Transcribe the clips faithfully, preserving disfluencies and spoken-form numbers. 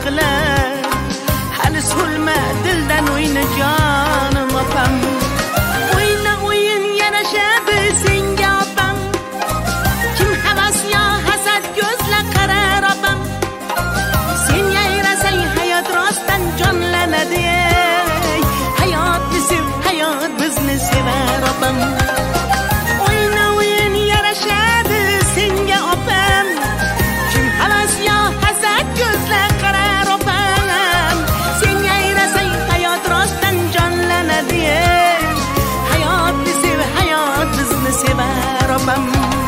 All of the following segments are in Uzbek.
qilar. Hali so'lma dildan o'yna jonim opam. O'yna o'yin yarashadi senga opam. Kim havas yo hasad ko'zla qarar opam. Sen yayrasang hayot rostdan jonlanadi. Hayotni sev, hayot bizni sevar opam. O'yna o'yin yarashadi senga opam. Kim havas yo hasad ko'zla qarar opam. Sen yayrasang hayot rostdan jonlanadi. Hayotni sev, hayot bizni sevar opam.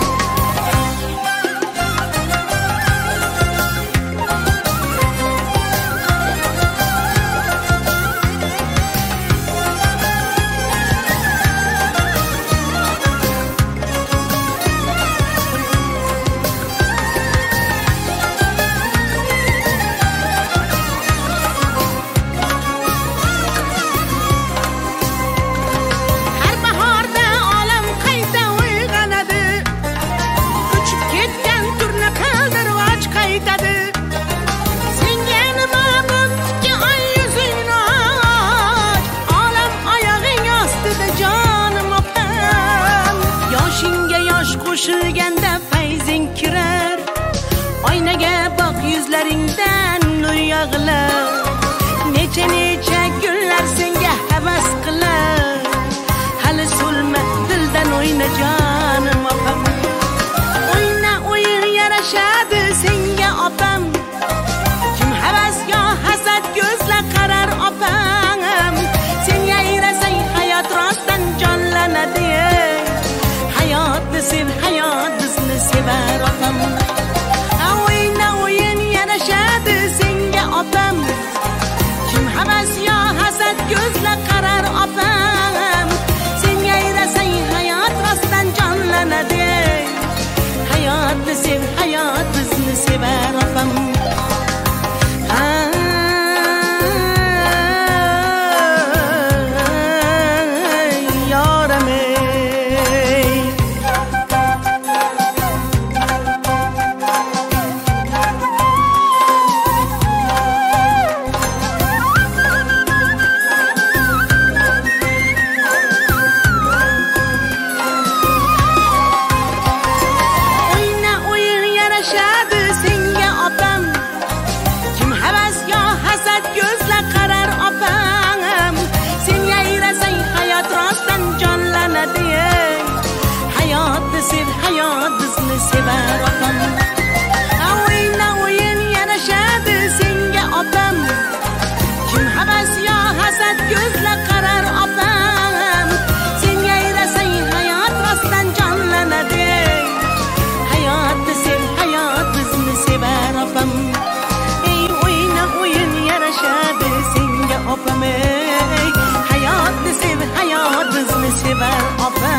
Qo'shilganda fayzing kirar. Oynaga boq yuzlaringdan nur yog'ilar. Necha necha gullar senga havas qilar. Hali so'lma dildan o'yna jonim opam. O'yna o'yin yarashadi senga opam. Kim havas yo hasad ko'zla qarar opam. Sen yayrasang hayot rostdan jonlanadi. Hayotni sev, hayot bizni sevar opam. O'yna o'yin yarashadi senga opam. Kim havas yo hasad ko'zla qarar opam. Sen yayrasang hayot rostdan jonlanadi. Hayotni sev, hayot bizni sevar opam. Hayot bizni sevar opam. O'yna o'yin yarashadi senga opam. Kim havas yo hasad ko'zla qarar opam. Sen yayrasang hayot rostdan jonlanadi. Hayotni sev, hayot bizni sevar opam. Ey o'yna o'yin yarashadi senga opam. Hayotni sev, hayot bizni sevar opam.